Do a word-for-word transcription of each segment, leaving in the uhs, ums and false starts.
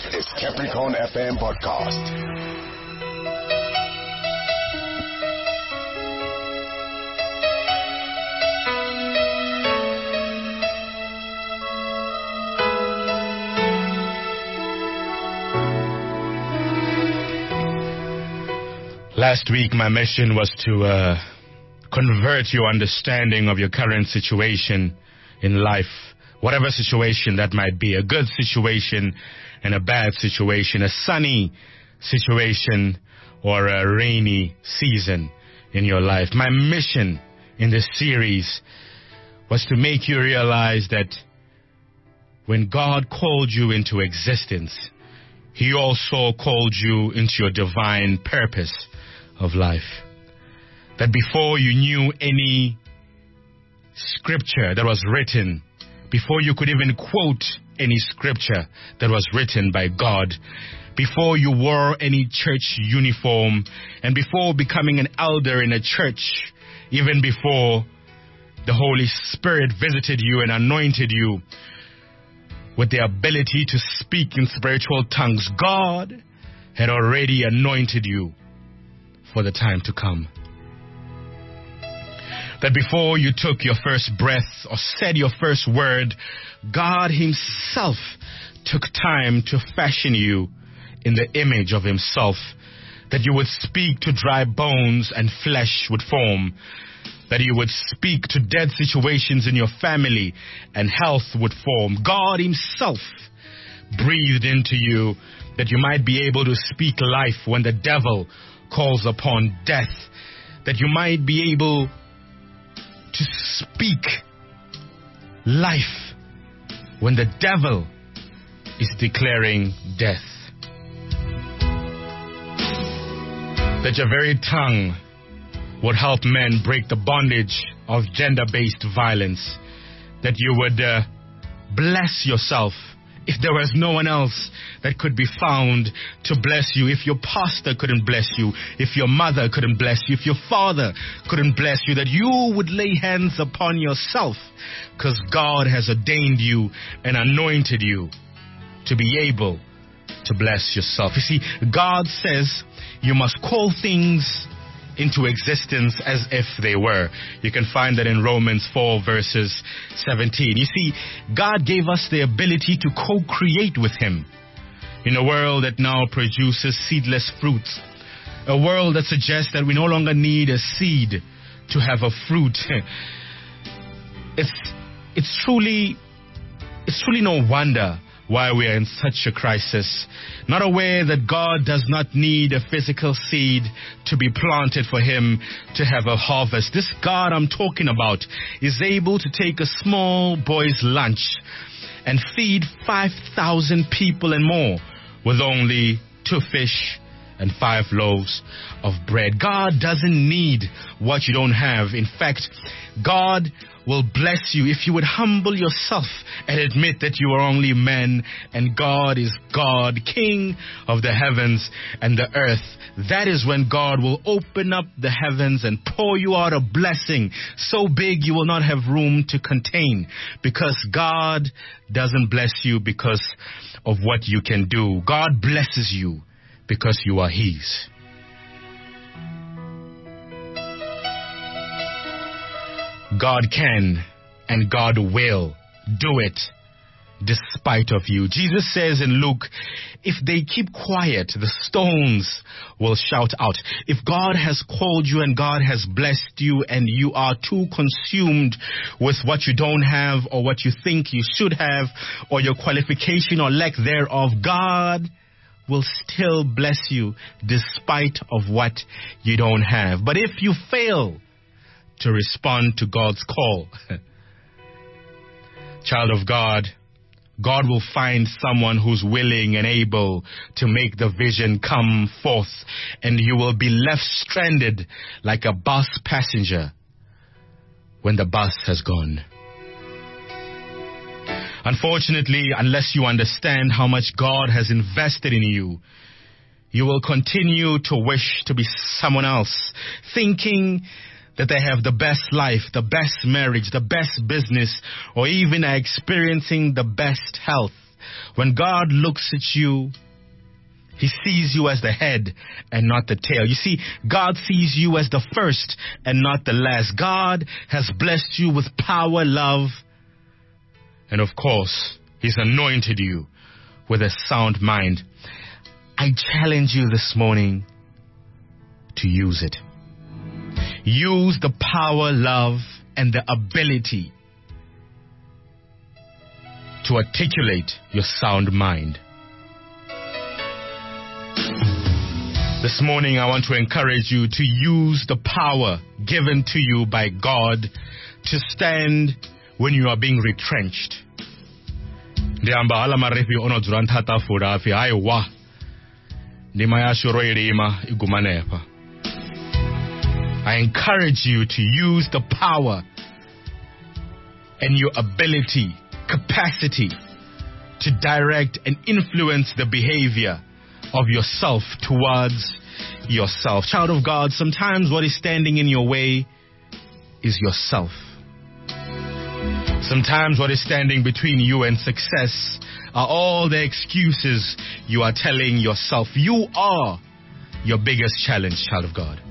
is Capricorn F M Podcast. Last week, my mission was to uh, convert your understanding of your current situation in life, whatever situation that might be, a good situation and a bad situation, a sunny situation or a rainy season in your life. My mission in this series was to make you realize that when God called you into existence, He also called you into your divine purpose of life. That before you knew any scripture that was written, before you could even quote any scripture that was written by God, before you wore any church uniform, and before becoming an elder in a church, even before the Holy Spirit visited you and anointed you with the ability to speak in spiritual tongues, God had already anointed you for the time to come. That before you took your first breath or said your first word, God Himself took time to fashion you in the image of Himself. That you would speak to dry bones and flesh would form. That you would speak to dead situations in your family and health would form. God Himself breathed into you that you might be able to speak life when the devil calls upon death. That you might be able to speak life when the devil is declaring death. That your very tongue would help men break the bondage of gender-based violence. That you would uh, bless yourself if there was no one else that could be found to bless you. If your pastor couldn't bless you, if your mother couldn't bless you, if your father couldn't bless you, that you would lay hands upon yourself, because God has ordained you and anointed you to be able to bless yourself. You see, God says you must call things into existence as if they were. You can find that in Romans four verses seventeen. You see, God gave us the ability to co-create with Him in a world that now produces seedless fruits, a world that suggests that we no longer need a seed to have a fruit. It's it's truly it's truly no wonder why we are in such a crisis, not aware that God does not need a physical seed to be planted for Him to have a harvest. This God I'm talking about is able to take a small boy's lunch and feed five thousand people and more with only two fish and five loaves of bread. God doesn't need what you don't have. In fact, God will bless you if you would humble yourself and admit that you are only men and God is God, King of the heavens and the earth. That is when God will open up the heavens and pour you out a blessing so big you will not have room to contain, because God doesn't bless you because of what you can do. God blesses you because you are His. God can and God will do it despite of you. Jesus says in Luke, if they keep quiet, the stones will shout out. If God has called you and God has blessed you and you are too consumed with what you don't have or what you think you should have or your qualification or lack thereof, God will still bless you despite of what you don't have. But if you fail to respond to God's call, child of God, God will find someone who's willing and able to make the vision come forth, and you will be left stranded like a bus passenger when the bus has gone. Unfortunately, unless you understand how much God has invested in you, you will continue to wish to be someone else, thinking that they have the best life, the best marriage, the best business, or even are experiencing the best health. When God looks at you, He sees you as the head and not the tail. You see, God sees you as the first and not the last. God has blessed you with power, love, and of course, He's anointed you with a sound mind. I challenge you this morning to use it. Use the power, love, and the ability to articulate your sound mind. This morning, I want to encourage you to use the power given to you by God to stand when you are being retrenched. I encourage you to use the power and your ability, capacity to direct and influence the behavior of yourself towards yourself. Child of God, sometimes what is standing in your way is yourself. Sometimes what is standing between you and success are all the excuses you are telling yourself. You are your biggest challenge, child of God.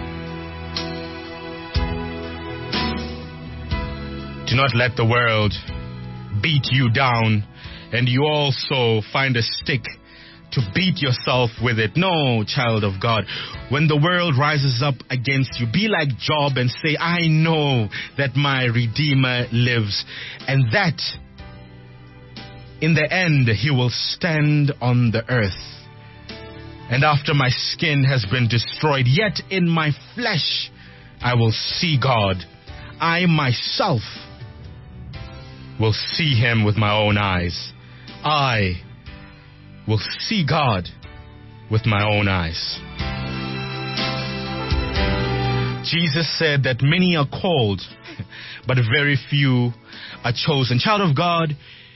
Do not let the world beat you down and you also find a stick to beat yourself with it. No, child of God. When the world rises up against you, be like Job and say, I know that my Redeemer lives, and that in the end He will stand on the earth. And after my skin has been destroyed, yet in my flesh I will see God. I myself will see Him with my own eyes. I will see God with my own eyes. Jesus said that many are called, but very few are chosen. Child of God,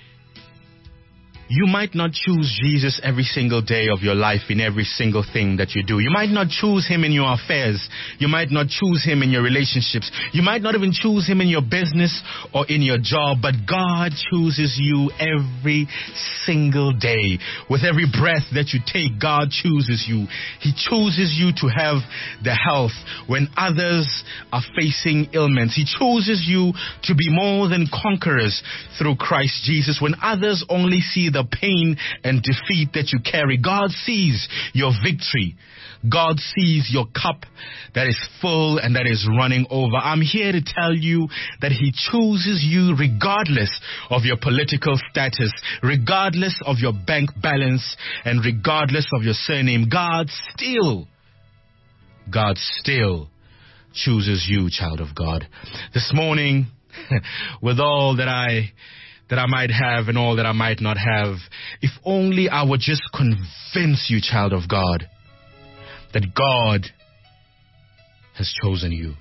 you might not choose Jesus every single day of your life in every single thing that you do. You might not choose Him in your affairs. You might not choose Him in your relationships. You might not even choose Him in your business or in your job, but God chooses you every single day. With every breath that you take, God chooses you. He chooses you to have the health when others are facing ailments. He chooses you to be more than conquerors through Christ Jesus. When others only see the pain and defeat that you carry, God sees your victory. God sees your cup that is full and that is running over. I'm here to tell you that He chooses you regardless of your political status, regardless of your bank balance, and regardless of your surname. God still, God still chooses you, child of God. This morning, with all that I that I might have and all that I might not have, if only I would just convince you, child of God, that God has chosen you.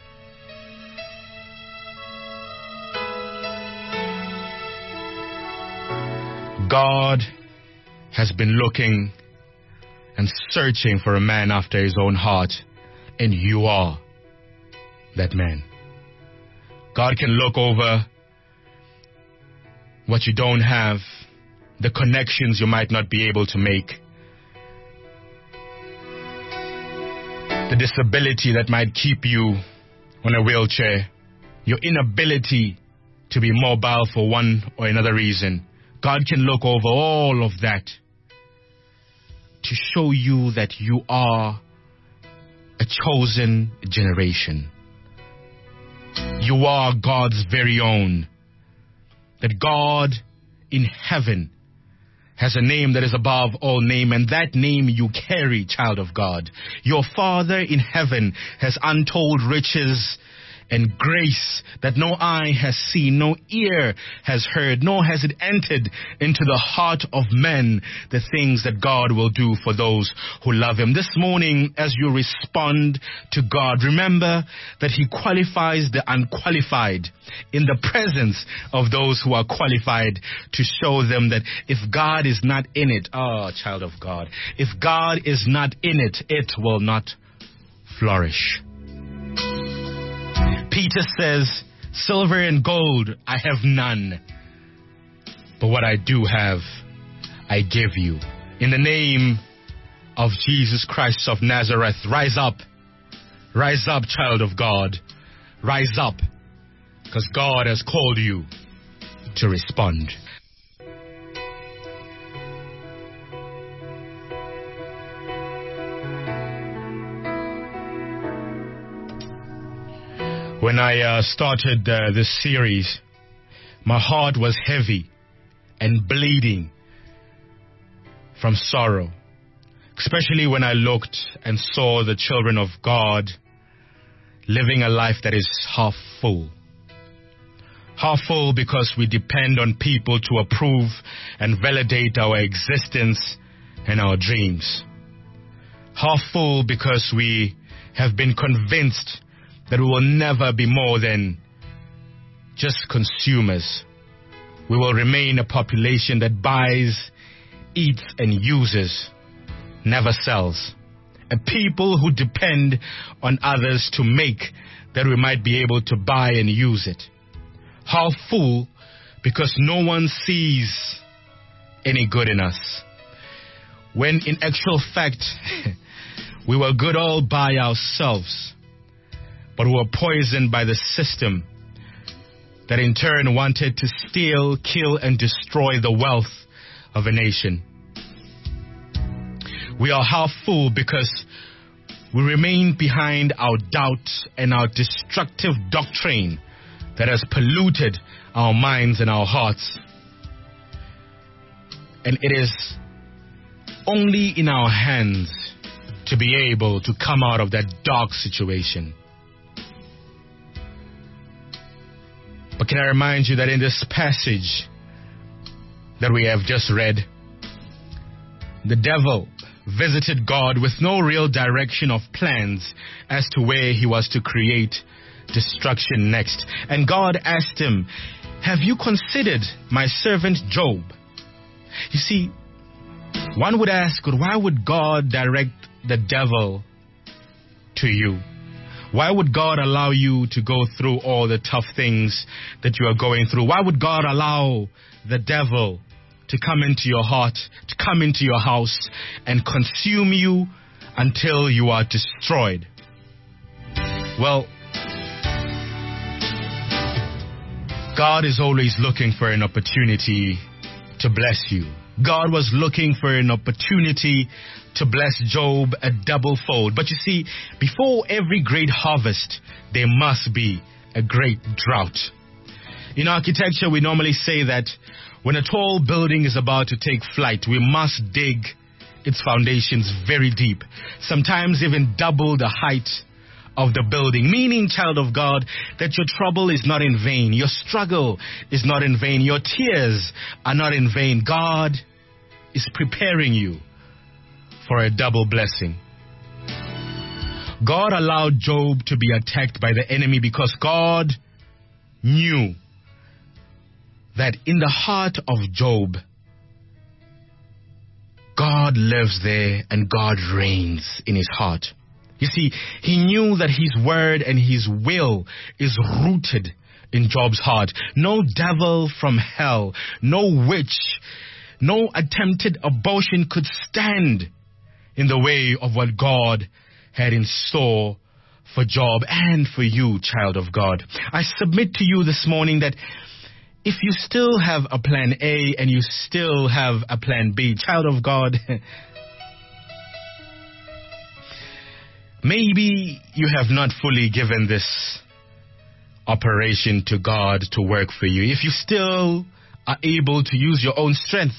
God has been looking and searching for a man after His own heart, and you are that man. God can look over what you don't have, the connections you might not be able to make, the disability that might keep you on a wheelchair, your inability to be mobile for one or another reason. God can look over all of that to show you that you are a chosen generation. You are God's very own. That God in heaven has a name that is above all name, and that name you carry, child of God. Your Father in heaven has untold riches and grace that no eye has seen, no ear has heard, nor has it entered into the heart of men, the things that God will do for those who love Him. This morning, as you respond to God, remember that He qualifies the unqualified in the presence of those who are qualified, to show them that if God is not in it, oh, child of God, if God is not in it, it will not flourish. Peter says, silver and gold I have none, but what I do have, I give you. In the name of Jesus Christ of Nazareth, rise up. Rise up, child of God. Rise up, because God has called you to respond. When I uh, started uh, this series, my heart was heavy and bleeding from sorrow, especially when I looked and saw the children of God living a life that is half full. Half full because we depend on people to approve and validate our existence and our dreams. Half full because we have been convinced that we will never be more than just consumers. We will remain a population that buys, eats, and uses, never sells. A people who depend on others to make that we might be able to buy and use it. Half full because no one sees any good in us, when in actual fact we were good all by ourselves, but we were poisoned by the system that in turn wanted to steal, kill, and destroy the wealth of a nation. We are half full because we remain behind our doubt and our destructive doctrine that has polluted our minds and our hearts. And it is only in our hands to be able to come out of that dark situation. But can I remind you that in this passage that we have just read, the devil visited God with no real direction of plans as to where he was to create destruction next. And God asked him, have you considered my servant Job? You see, one would ask, why would God direct the devil to you? Why would God allow you to go through all the tough things that you are going through? Why would God allow the devil to come into your heart, to come into your house and consume you until you are destroyed? Well, God is always looking for an opportunity to bless you. God was looking for an opportunity to bless Job a double fold. But you see, before every great harvest, there must be a great drought. In architecture, we normally say that when a tall building is about to take flight, we must dig its foundations very deep, sometimes even double the height of the building, meaning, child of God, that your trouble is not in vain, your struggle is not in vain, your tears are not in vain. God is preparing you for a double blessing. God allowed Job to be attacked by the enemy because God knew that in the heart of Job, God lives there and God reigns in his heart. You see, he knew that his word and his will is rooted in Job's heart. No devil from hell, no witch, no attempted abortion could stand in the way of what God had in store for Job and for you, child of God. I submit to you this morning that if you still have a plan A and you still have a plan B, child of God, maybe you have not fully given this operation to God to work for you. If you still are able to use your own strength,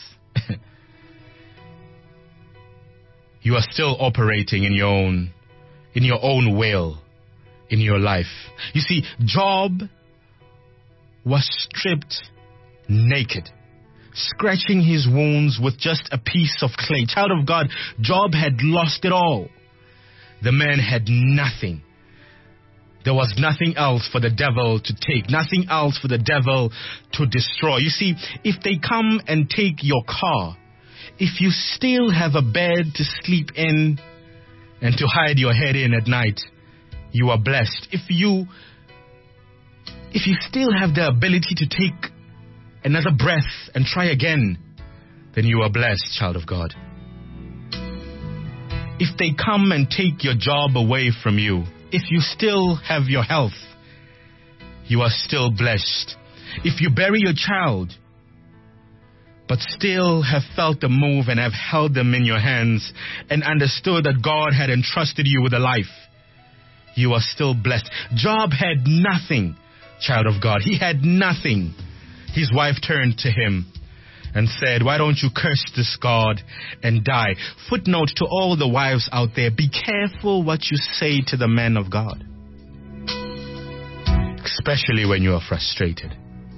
you are still operating in your own, in your own will, in your life. You see, Job was stripped naked, scratching his wounds with just a piece of clay. Child of God, Job had lost it all. The man had nothing. There was nothing else for the devil to take, nothing else for the devil to destroy. You see, if they come and take your car, if you still have a bed to sleep in and to hide your head in at night, you are blessed. If you, if you still have the ability to take another breath and try again, then you are blessed, child of God. If they come and take your job away from you, if you still have your health, you are still blessed. If you bury your child, but still have felt the move and have held them in your hands and understood that God had entrusted you with a life, you are still blessed. Job had nothing, child of God. He had nothing. His wife turned to him and said, why don't you curse this God and die? Footnote to all the wives out there, be careful what you say to the man of God, especially when you are frustrated.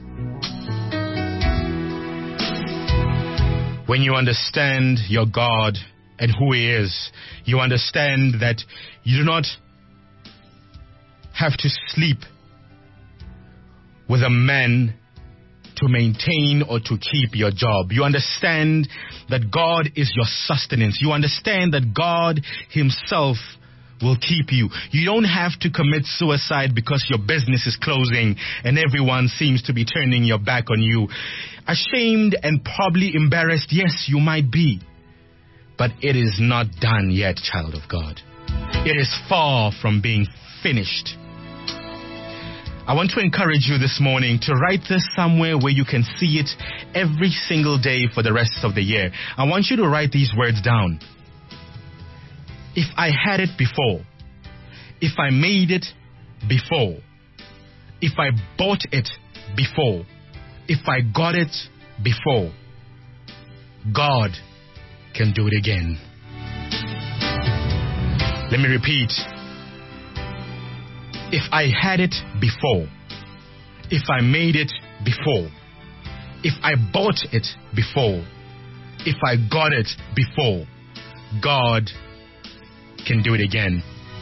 When you understand your God and who He is, you understand that you do not have to sleep with a man to maintain or to keep your job. You understand that God is your sustenance. You understand that God Himself will keep you. You don't have to commit suicide because your business is closing and everyone seems to be turning your back on you. Ashamed and probably embarrassed, yes, you might be. But it is not done yet, child of God. It is far from being finished. I want to encourage you this morning to write this somewhere where you can see it every single day for the rest of the year. I want you to write these words down. If I had it before, if I made it before, if I bought it before, if I got it before, God can do it again. Let me repeat. If I had it before, if I made it before, if I bought it before, if I got it before, God can do it again.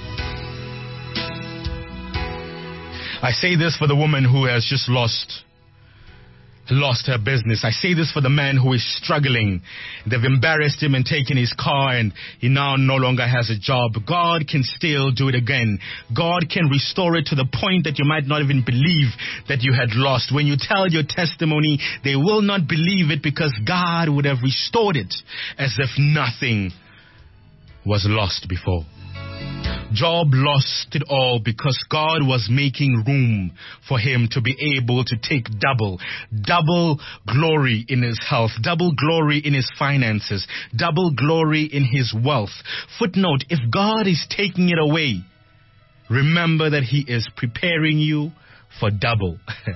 I say this for the woman who has just lost lost her business. I say this for the man who is struggling. They've embarrassed him and taken his car and he now no longer has a job. God can still do it again. God can restore it to the point that you might not even believe that you had lost. When you tell your testimony, they will not believe it because God would have restored it as if nothing was lost before. Job lost it all because God was making room for him to be able to take double, double glory in his health, double glory in his finances, double glory in his wealth. Footnote, if God is taking it away, remember that He is preparing you for double.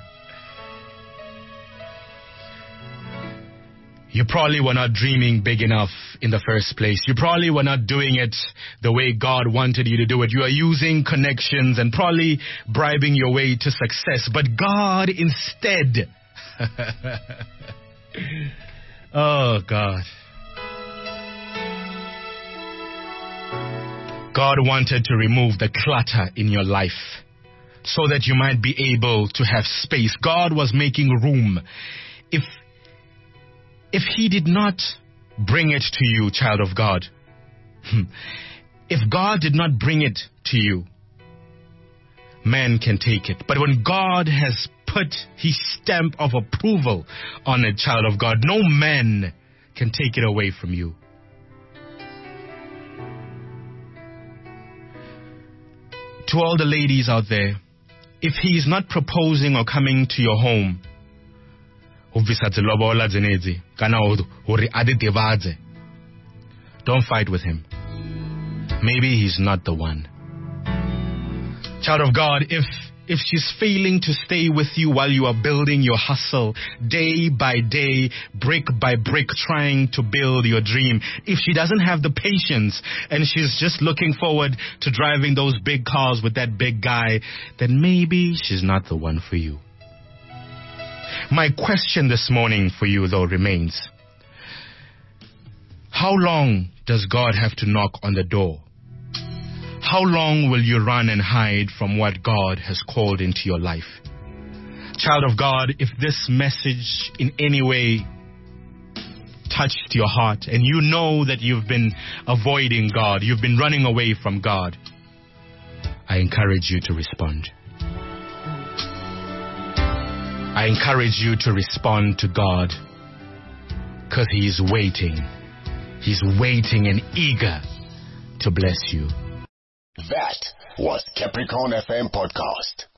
You probably were not dreaming big enough in the first place. You probably were not doing it the way God wanted you to do it. You are using connections and probably bribing your way to success. But God instead... oh, God. God wanted to remove the clutter in your life so that you might be able to have space. God was making room. If If He did not bring it to you, child of God, if God did not bring it to you, man can take it. But when God has put His stamp of approval on it, child of God, no man can take it away from you. To all the ladies out there, if He is not proposing or coming to your home, don't fight with Him. Maybe He's not the one. Child of God, if if she's failing to stay with you while you are building your hustle, day by day, brick by brick, trying to build your dream, if she doesn't have the patience and she's just looking forward to driving those big cars with that big guy, then maybe she's not the one for you. My question this morning for you, though, remains: how long does God have to knock on the door? How long will you run and hide from what God has called into your life? Child of God, if this message in any way touched your heart and you know that you've been avoiding God, you've been running away from God, I encourage you to respond. I encourage you to respond to God because He's waiting. He's waiting and eager to bless you. That was Capricorn F M Podcast.